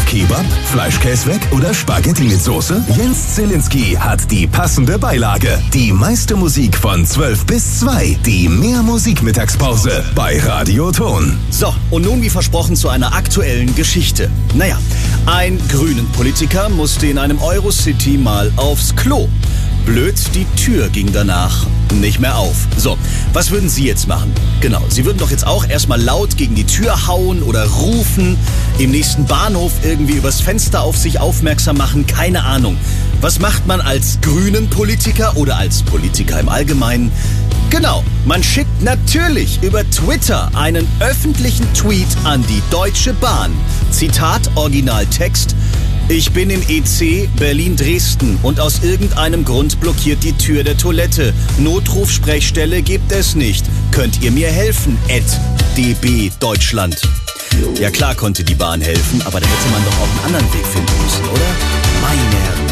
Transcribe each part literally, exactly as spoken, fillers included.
Kebab, Fleischkäse weg oder Spaghetti mit Soße? Jens Zielinski hat die passende Beilage. Die meiste Musik von zwölf bis zwei. Die Mehr Musik Mittagspause bei Radio Ton. So, und nun wie versprochen zu einer aktuellen Geschichte. Naja, ein grünen Politiker musste in einem Eurocity mal aufs Klo. Blöd, die Tür ging danach nicht mehr auf. So, was würden Sie jetzt machen? Genau, Sie würden doch jetzt auch erstmal laut gegen die Tür hauen oder rufen, im nächsten Bahnhof irgendwie übers Fenster auf sich aufmerksam machen, keine Ahnung. Was macht man als grünen Politiker oder als Politiker im Allgemeinen? Genau, man schickt natürlich über Twitter einen öffentlichen Tweet an die Deutsche Bahn. Zitat, Originaltext: Ich bin im E C Berlin-Dresden und aus irgendeinem Grund blockiert die Tür der Toilette. Notruf-Sprechstelle gibt es nicht. Könnt ihr mir helfen? at D B Deutschland. Ja klar konnte die Bahn helfen, aber da hätte man doch auch einen anderen Weg finden müssen, oder? Meine Herren.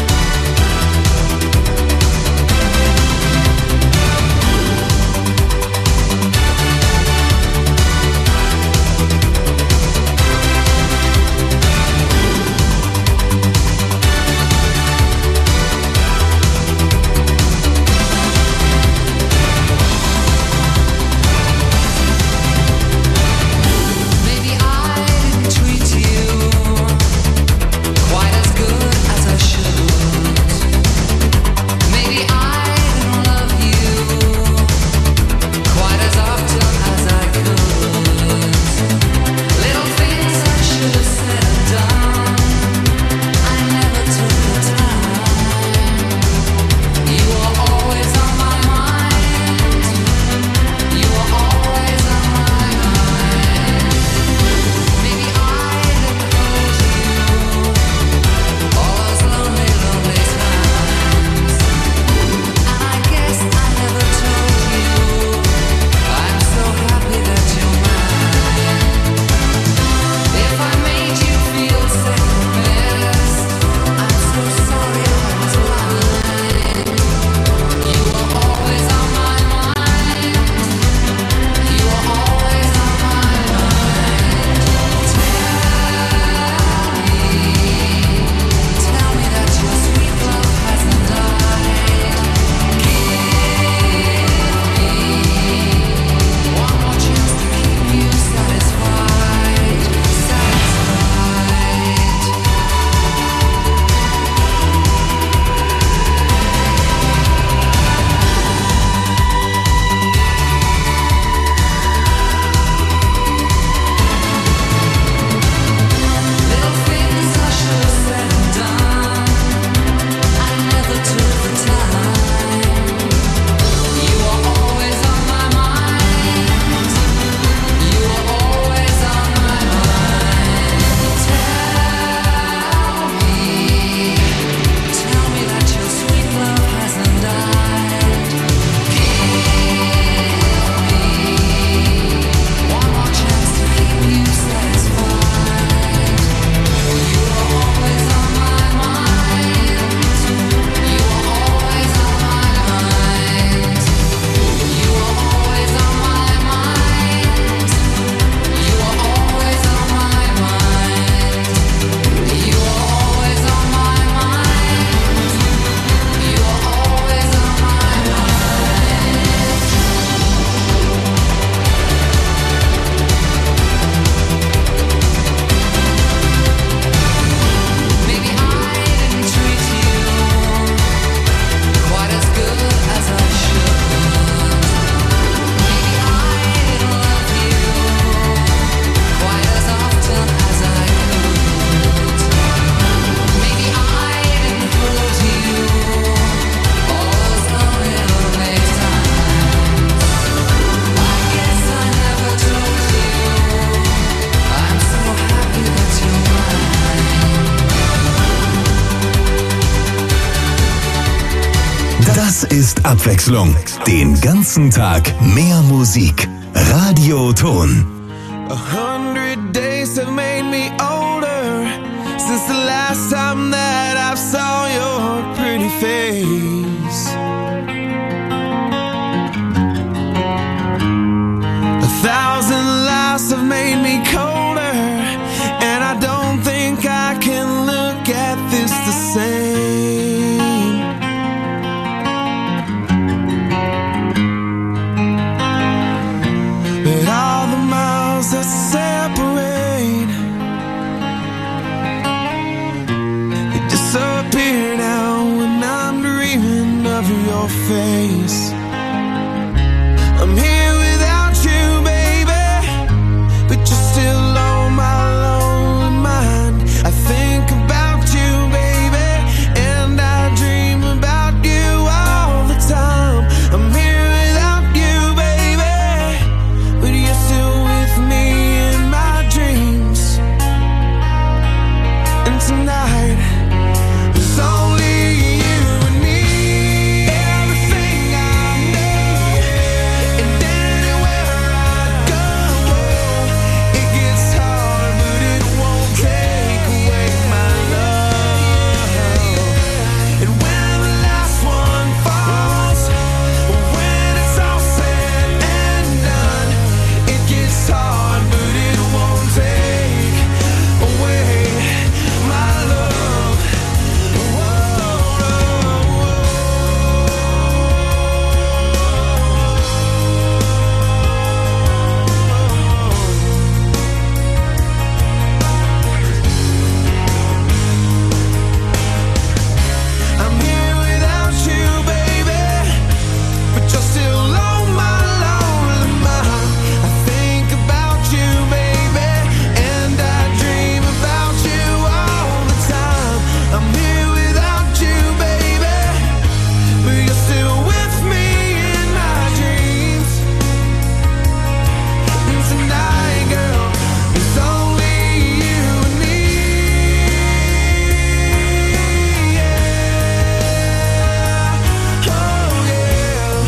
Das ist Abwechslung. Den ganzen Tag mehr Musik. Radio Ton. A hundred days have made me older since the last time that I saw your pretty face. A thousand lives have made me colder, and I don't think I can dreams. I'm here without you, baby, but you're still on my lonely mind. I think about you, baby, and I dream about you all the time. I'm here without you, baby, but you're still with me in my dreams. And tonight, it's only you and me. Everything I know, and anywhere I go, it gets hard, but it won't take away my love. And when the last one falls, when it's all said and done, it gets hard, but it won't take away my love. I'm here without you, baby, but you're still on my lonely mind. I think about you, baby, and I dream about you all the time. I'm here without you, baby, but you're still with me in my dreams. And tonight, girl, it's only you and me. Yeah. Oh, yeah.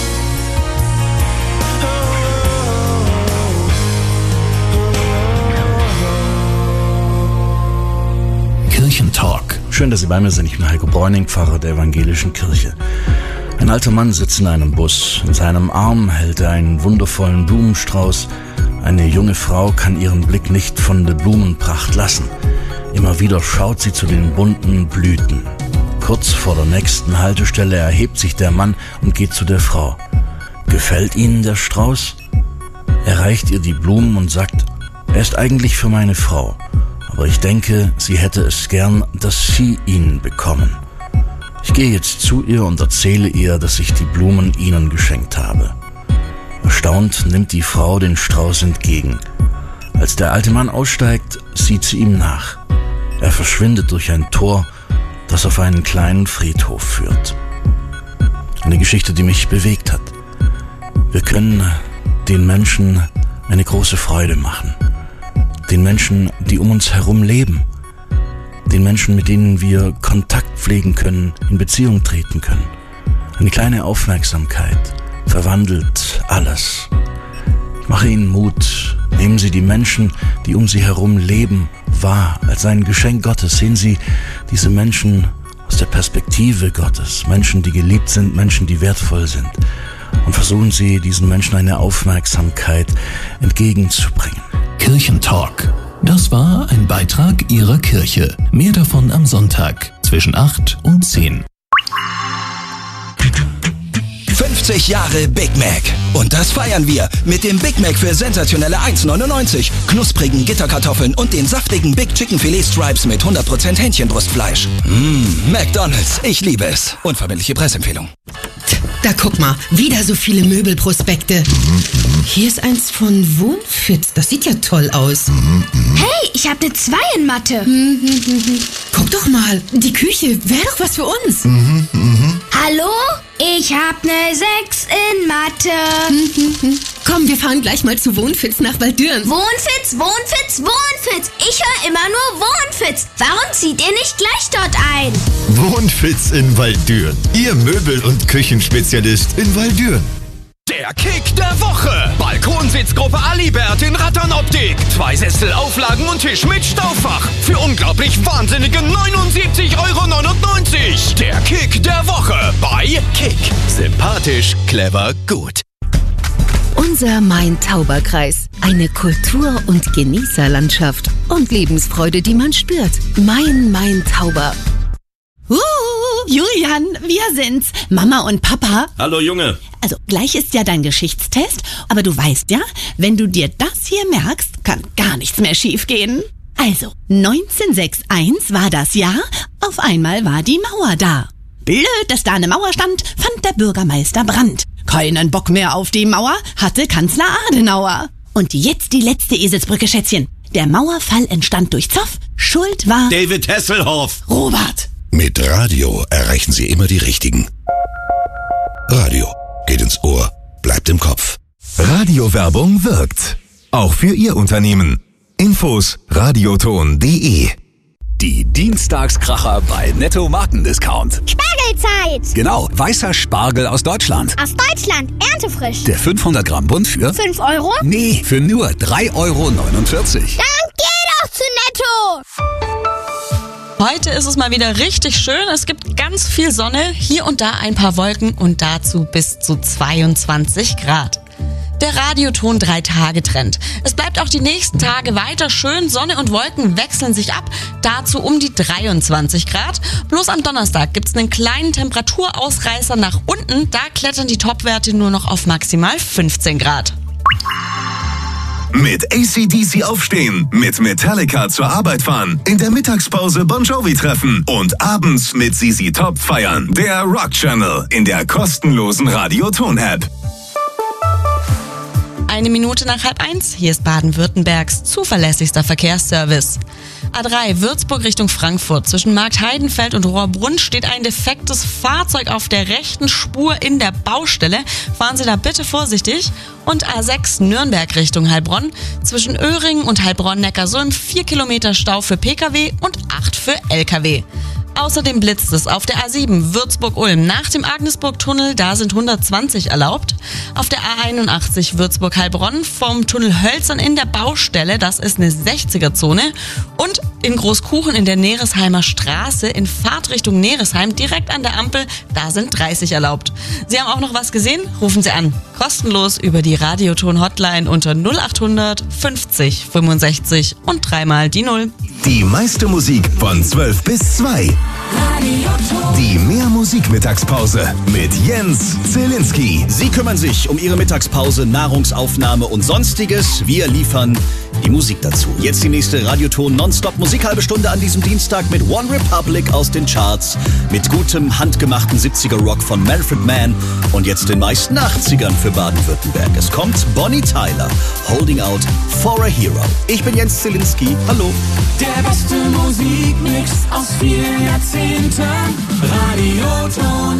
Kirchentalk. Schön, dass Sie bei mir sind. Ich bin Heiko Bräuning, Pfarrer der evangelischen Kirche. Ein alter Mann sitzt in einem Bus. In seinem Arm hält er einen wundervollen Blumenstrauß. Eine junge Frau kann ihren Blick nicht von der Blumenpracht lassen. Immer wieder schaut sie zu den bunten Blüten. Kurz vor der nächsten Haltestelle erhebt sich der Mann und geht zu der Frau. Gefällt Ihnen der Strauß? Er reicht ihr die Blumen und sagt, er ist eigentlich für meine Frau. Aber ich denke, sie hätte es gern, dass Sie ihn bekommen. Ich gehe jetzt zu ihr und erzähle ihr, dass ich die Blumen Ihnen geschenkt habe. Erstaunt nimmt die Frau den Strauß entgegen. Als der alte Mann aussteigt, sieht sie ihm nach. Er verschwindet durch ein Tor, das auf einen kleinen Friedhof führt. Eine Geschichte, die mich bewegt hat. Wir können den Menschen eine große Freude machen. Den Menschen, die um uns herum leben. Den Menschen, mit denen wir Kontakt pflegen können, in Beziehung treten können. Eine kleine Aufmerksamkeit verwandelt alles. Ich mache Ihnen Mut. Nehmen Sie die Menschen, die um Sie herum leben, wahr als ein Geschenk Gottes. Sehen Sie diese Menschen aus der Perspektive Gottes. Menschen, die geliebt sind, Menschen, die wertvoll sind. Und versuchen Sie, diesen Menschen eine Aufmerksamkeit entgegenzubringen. Kirchentalk. Das war ein Beitrag Ihrer Kirche. Mehr davon am Sonntag zwischen acht und zehn. fünfzig Jahre Big Mac. Und das feiern wir mit dem Big Mac für sensationelle eins neunundneunzig, knusprigen Gitterkartoffeln und den saftigen Big Chicken Filet Stripes mit hundert Prozent Hähnchenbrustfleisch. Mmh, McDonald's, ich liebe es. Unverbindliche Preisempfehlung. Da guck mal, wieder so viele Möbelprospekte. Hier ist eins von Wohnfit. Das sieht ja toll aus. Hey, ich habe eine zwei in Mathe. Guck doch mal, die Küche wäre doch was für uns. Hallo? Ich habe eine sechs in Mathe. Komm, wir fahren gleich mal zu Wohnfitz nach Waldürn. Wohnfitz, Wohnfitz, Wohnfitz. Ich höre immer nur Wohnfitz. Warum zieht ihr nicht gleich dort ein? Wohnfitz in Waldürn. Ihr Möbel- und Küchenspezialist in Waldürn. Der Kick der Woche. Balkonsitzgruppe Alibert in Ratternoptik. Zwei Sessel, Auflagen und Tisch mit Staufach. Für unglaublich wahnsinnige neunundsiebzig Euro neunundneunzig. Der Kick der Woche bei Kick. Sympathisch, clever, gut. Unser Main-Tauber-Kreis. Eine Kultur- und Genießerlandschaft. Und Lebensfreude, die man spürt. Mein Main-Tauber. Uh, Julian, wir sind's. Mama und Papa. Hallo Junge. Also gleich ist ja dein Geschichtstest, aber du weißt ja, wenn du dir das hier merkst, kann gar nichts mehr schiefgehen. Also, neunzehnhundertsechsundeinzig war das Jahr, auf einmal war die Mauer da. Blöd, dass da eine Mauer stand, fand der Bürgermeister Brandt. Keinen Bock mehr auf die Mauer hatte Kanzler Adenauer. Und jetzt die letzte Eselsbrücke, Schätzchen. Der Mauerfall entstand durch Zoff. Schuld war David Hasselhoff. Robert. Mit Radio erreichen Sie immer die Richtigen. Radio geht ins Ohr, bleibt im Kopf. Radiowerbung wirkt. Auch für Ihr Unternehmen. Infos radioton punkt de. Die Dienstagskracher bei Netto Markendiscount. Spargelzeit! Genau, weißer Spargel aus Deutschland. Aus Deutschland, erntefrisch. Der fünfhundert Gramm Bund für? fünf Euro? Nee, für nur drei Euro neunundvierzig. Dann geh doch zu Netto! Heute ist es mal wieder richtig schön. Es gibt ganz viel Sonne, hier und da ein paar Wolken und dazu bis zu zweiundzwanzig Grad. Der Radioton drei Tage Trend. Es bleibt auch die nächsten Tage weiter schön. Sonne und Wolken wechseln sich ab. Dazu um die dreiundzwanzig Grad. Bloß am Donnerstag gibt's einen kleinen Temperaturausreißer nach unten. Da klettern die Topwerte nur noch auf maximal fünfzehn Grad. Mit A C D C aufstehen, mit Metallica zur Arbeit fahren, in der Mittagspause Bon Jovi treffen und abends mit Z Z Top feiern. Der Rock Channel in der kostenlosen Radioton-App. Eine Minute nach halb eins, hier ist Baden-Württembergs zuverlässigster Verkehrsservice. A drei Würzburg Richtung Frankfurt. Zwischen Marktheidenfeld und Rohrbrunn steht ein defektes Fahrzeug auf der rechten Spur in der Baustelle. Fahren Sie da bitte vorsichtig. Und A sechs Nürnberg Richtung Heilbronn. Zwischen Öhringen und Heilbronn-Neckarsulm vier Kilometer Stau für Pkw und acht für Lkw. Außerdem blitzt es auf der A sieben Würzburg-Ulm nach dem Agnesburg-Tunnel, da sind hundertzwanzig erlaubt. Auf der A einundachtzig Würzburg-Heilbronn vom Tunnel Hölzern in der Baustelle, das ist eine sechziger-Zone. Und in Großkuchen in der Neresheimer Straße in Fahrtrichtung Neresheim direkt an der Ampel, da sind dreißig erlaubt. Sie haben auch noch was gesehen? Rufen Sie an. Kostenlos über die Radioton-Hotline unter null achthundert fünfzig fünfundsechzig und dreimal die Null. Die meiste Musik von zwölf bis zwei. Die Mehr-Musik-Mittagspause mit Jens Zielinski. Sie kümmern sich um Ihre Mittagspause, Nahrungsaufnahme und Sonstiges. Wir liefern die Musik dazu. Jetzt die nächste Radioton Nonstop Musik, halbe Stunde an diesem Dienstag mit One Republic aus den Charts, mit gutem handgemachten siebziger Rock von Manfred Mann und jetzt den meisten achtzigern für Baden-Württemberg. Es kommt Bonnie Tyler, Holding Out for a Hero. Ich bin Jens Zielinski. Hallo. Der beste Musikmix aus vielen Jahrzehnten. Radioton.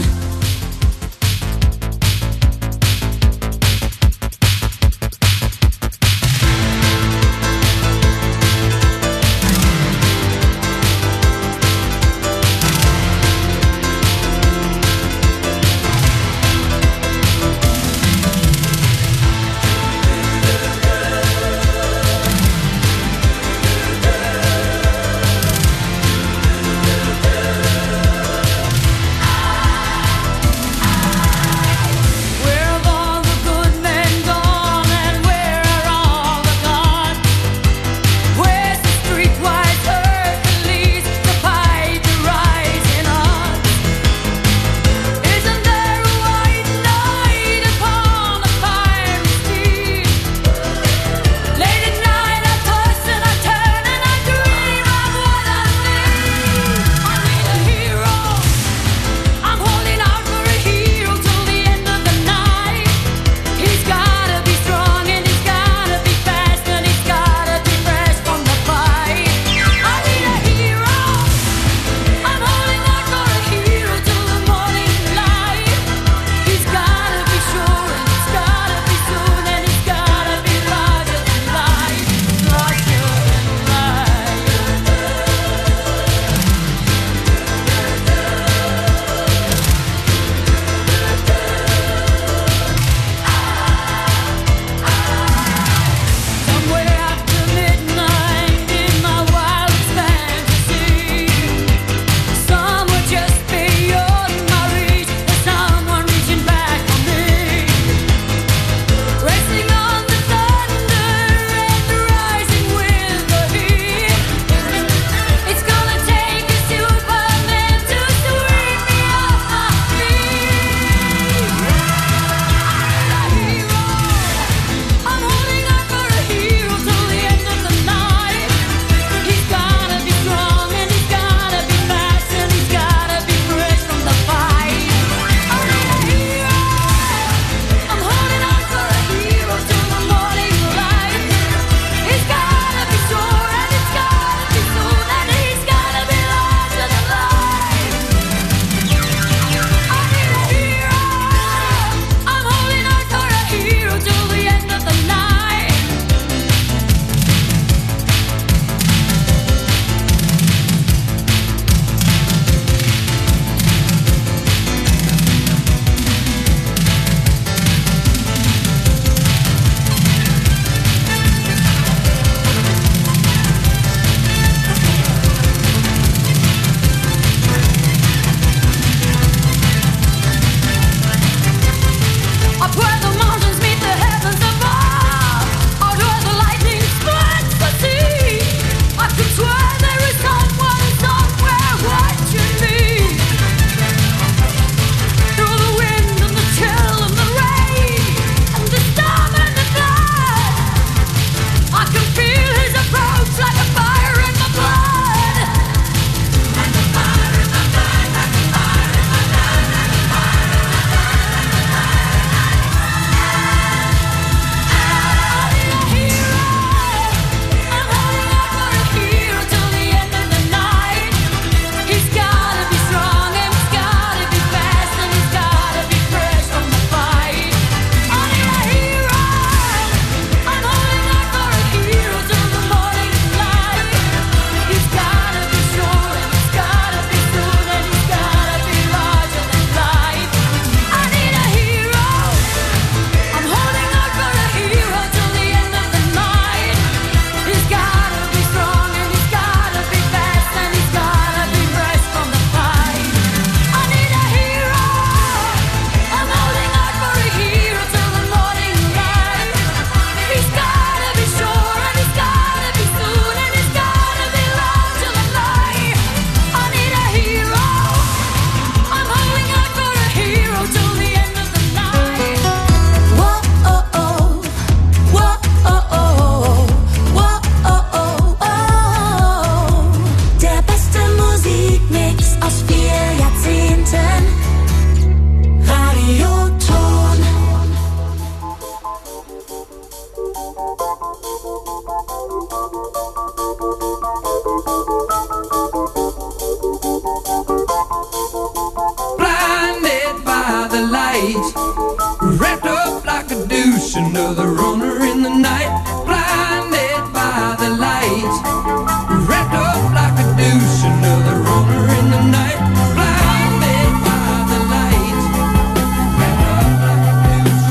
wrapped up like a douche. Another runner in the night, blinded by the lights. Wrapped up like a douche. Another runner in the night, blinded by the lights. Wrapped up like a douche.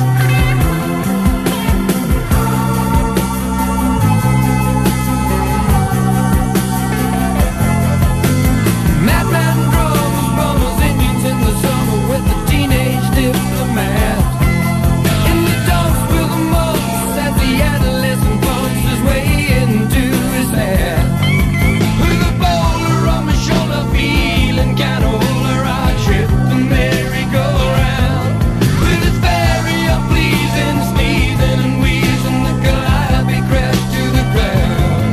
Madman drums, bummers, Indians in the summer with the teenage diplomat. In the dumps with the mumps as the adolescent bumps his way into his hat. With a boulder on my shoulder, feeling kinda older, I trip the merry-go-round. With its very unpleasing sneezing and wheezing, the calliope crashed to the ground.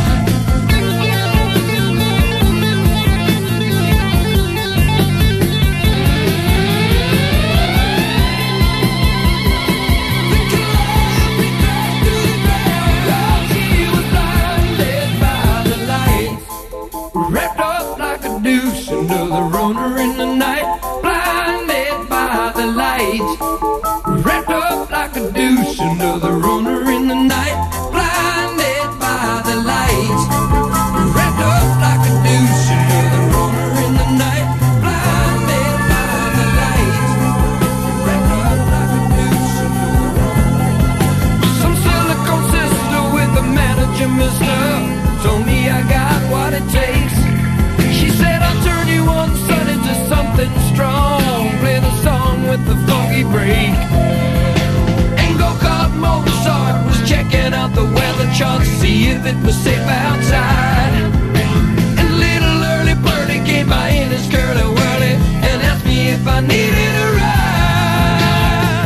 She was blinded by the lights, wrapped up like a douche. Another runner in the night, blinded by the lights. Wrapped up like a douche. Another runner in the night, blinded by the lights. Wrapped up like a douche. Another runner in the night, blinded by the lights. Wrapped up like a douche. Some silicone sister with a manager, mister, told me I got what it takes. She said I'll turn you on, son, into something strong. Play the song with the funky break. And go-kart Mozart was checking out the weather chart to see if it was safe outside. And little early birdie came by in his curly whirly and asked me if I needed